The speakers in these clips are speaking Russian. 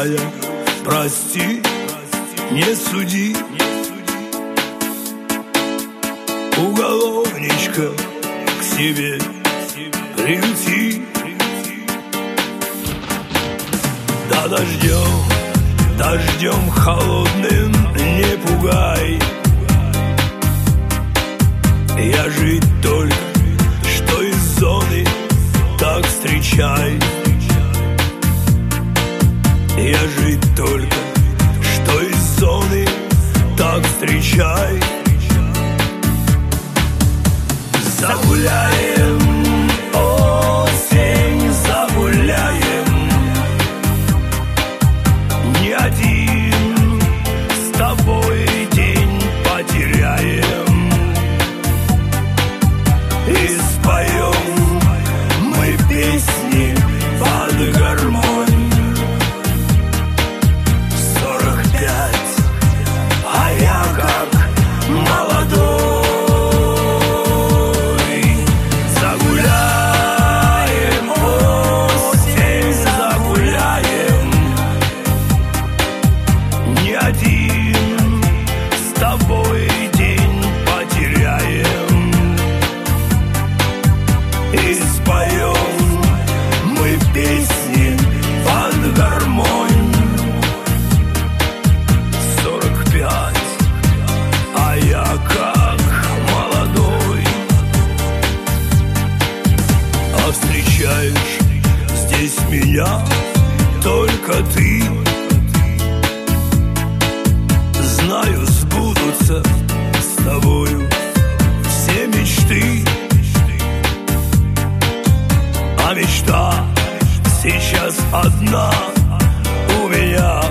чужая, прости, не суди. Уголовничка к себе приюти. Да дождем холодным не пугай. Я жить только что из зоны, так встречай. Я жить только что из зоны, так встречай. Загуляем, осень, загуляем. Не один с тобой день потеряем. И споем мы песни под гармонь. 45, а я как молодой. Встречаешь здесь меня только ты. Знаю, сбудутся с тобою все мечты. А мечта сейчас одна у меня.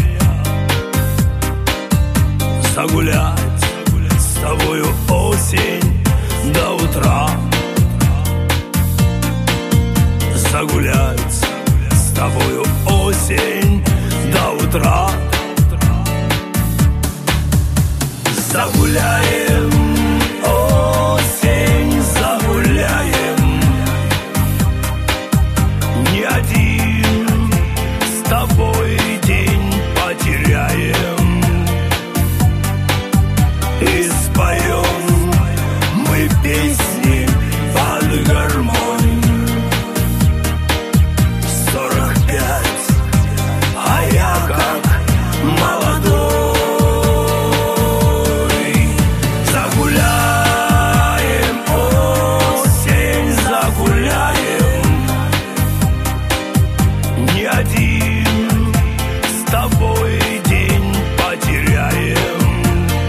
Загулять с тобою осень до утра. Загулять с тобою осень до утра. Загуляем, осень, загуляем. Не один с тобой день потеряем. И споем мы песни под гармонь. 45, а я как молодой. Загуляем, осень, загуляем. Не один с тобой день потеряем.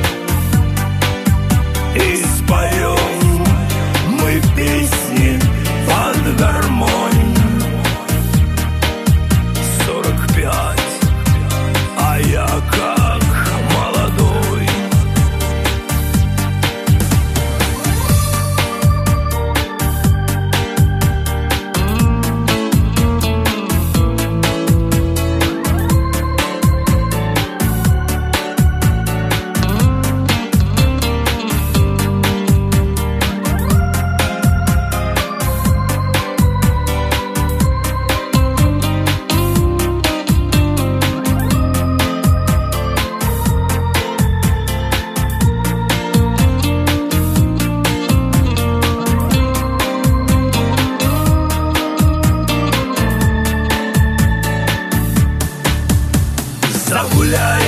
И споем мы песни под гармонь. 45, а я как молодой. Загуляем.